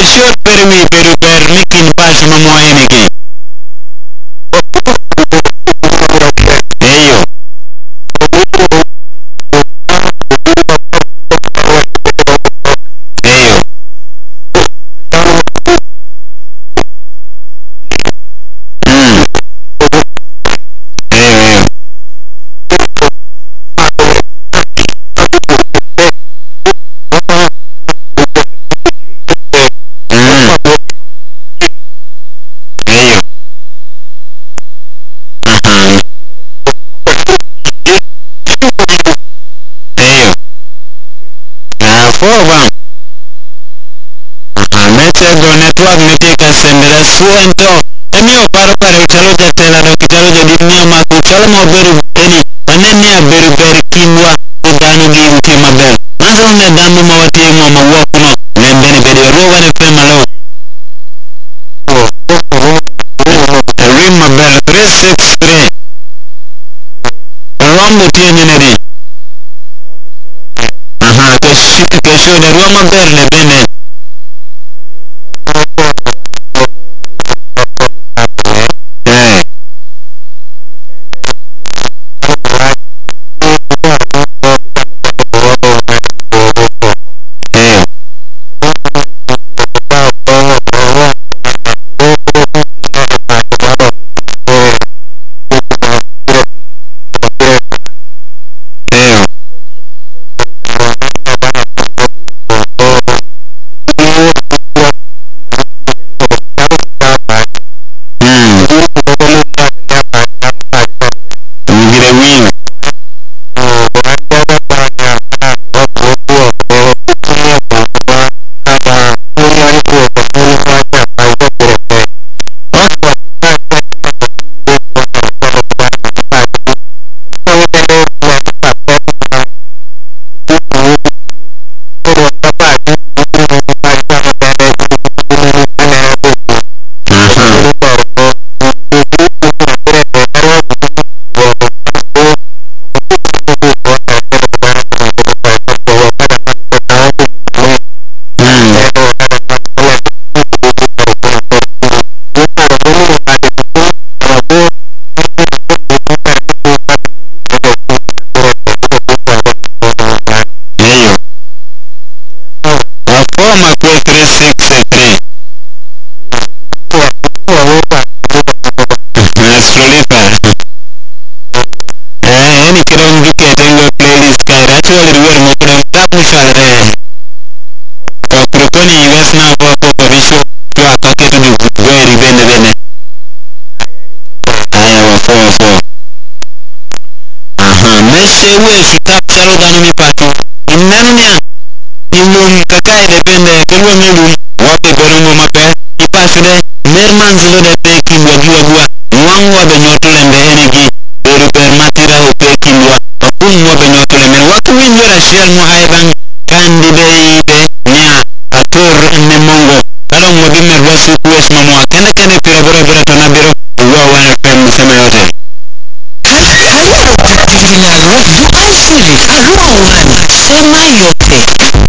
Kesho permi beruber mikin pas mamua ini ki. Eyo. Eyo. Eyo eyo. Eyo. Aha. Eyo. Fova. Message network nitika sendera suento. Emio paro pare uchalo jatela do kitalo jadimia maku uchalo beru eni. Panenia beru kinwa udanu gi uti mabel. Manzo ne damu mawati mo mawakuno. Nembeni bedi rowa ne fema lo. Rim mabel 363. Rombo tie nyenedi. Aha, kesho ne ruwa mabel ne bene. Sewe sitap salo danu mi patu. Innanunya ilum kakai depende kelwa ngelu wabe berungo mape ipasde merman zilo de pekin wagua wango be nyotule mbe enegi beru ber matira o pekin wa apun mo be nyotule men watu winjora shial mo haibang kandi be nya atur ne mongo kalo mo bimer wasu kues mamo kende pira bere tonabiro wa wana pem sema yote Halo, Katrina, do I feel it? Hello, man. Sema yote.